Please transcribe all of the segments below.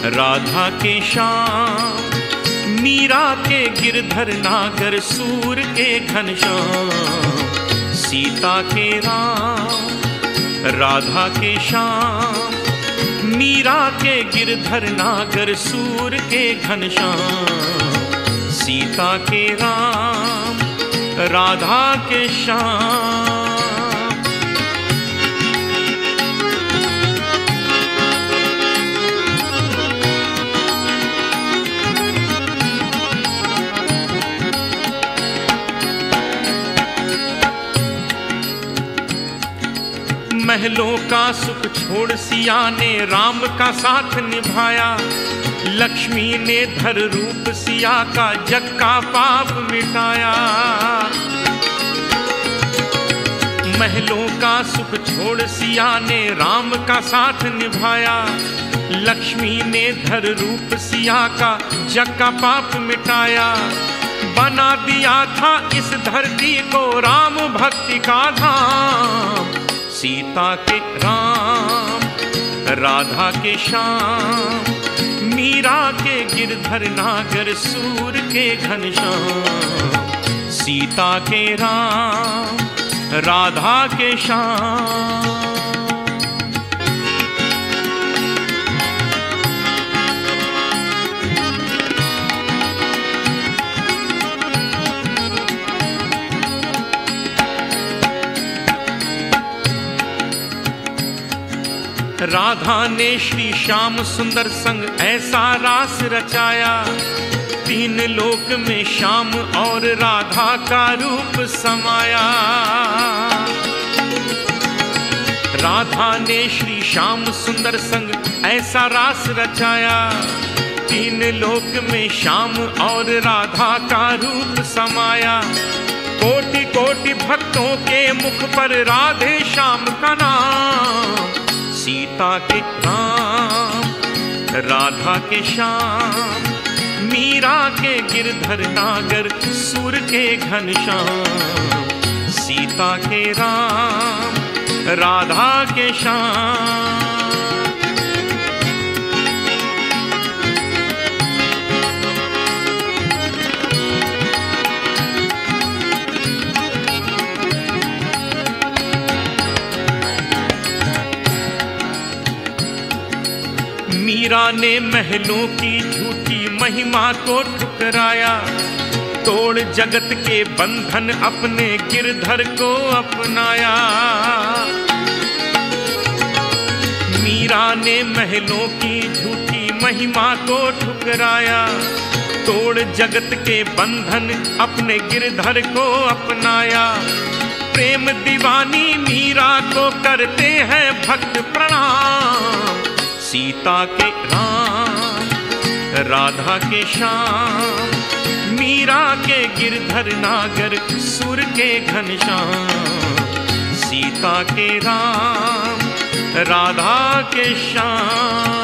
राधा के श्याम, मीरा के गिरधर नागर सूर के घनश्याम, सीता के राम। राधा के श्याम, मीरा के गिरधर नागर सूर के घनश्याम, सीता के राम, राधा के श्याम। महलों का सुख छोड़ सिया ने राम का साथ निभाया, लक्ष्मी ने धर रूप सिया का जग का पाप मिटाया। महलों का सुख छोड़ सिया ने राम का साथ निभाया, लक्ष्मी ने धर रूप सिया का जग का पाप मिटाया। बना दिया था इस धरती को राम भक्ति का धाम, सीता के राम, राधा के श्याम, मीरा के गिरधर नागर सूर के घनश्याम, सीता के राम, राधा के श्याम। राधा ने श्री श्याम सुंदर संग ऐसा रास रचाया, तीन लोक में श्याम और राधा का रूप समाया। राधा ने श्री श्याम सुंदर संग ऐसा रास रचाया, तीन लोक में श्याम और राधा का रूप समाया। कोटि कोटि भक्तों के मुख पर राधे श्याम का नाम, सीता के राम, राधा के श्याम, मीरा के गिरधर नागर सूर के घनश्याम, सीता के राम, राधा के श्याम। मीरा ने महलों की झूठी महिमा को ठुकराया, तोड़ जगत के बंधन अपने गिरधर को अपनाया। मीरा ने महलों की झूठी महिमा को ठुकराया, तोड़ जगत के बंधन अपने गिरधर को अपनाया। प्रेम दीवानी मीरा को करते हैं भक्त प्रणाम, सीता के राम, राधा के श्याम, मीरा के गिरधर नागर सूर के घनश्याम, सीता के राम, राधा के श्याम।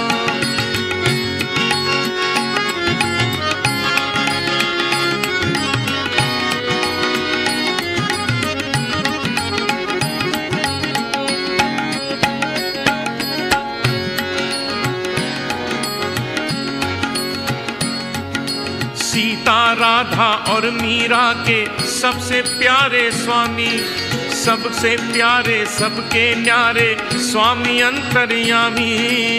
सीता राधा और मीरा के सबसे प्यारे स्वामी, सबसे प्यारे सबके न्यारे स्वामी अंतर्यामी।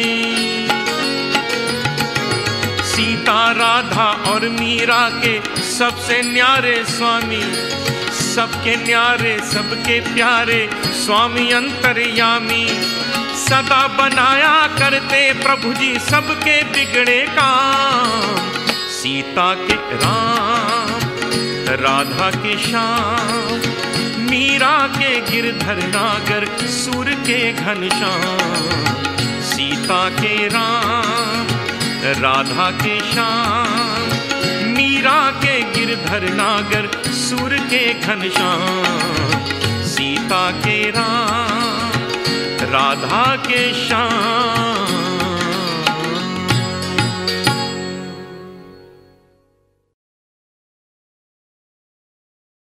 सीता राधा और मीरा के सबसे न्यारे स्वामी, सबके न्यारे सबके प्यारे स्वामी अंतर्यामी। सदा बनाया करते प्रभु जी सबके बिगड़े काम, सीता के राम, राधा के श्याम, मीरा के गिरधर नागर सूर के घनश्याम, सीता के राम, राधा के श्याम, मीरा के गिरधर नागर सूर के घनश्याम, सीता के राम, राधा के श्याम।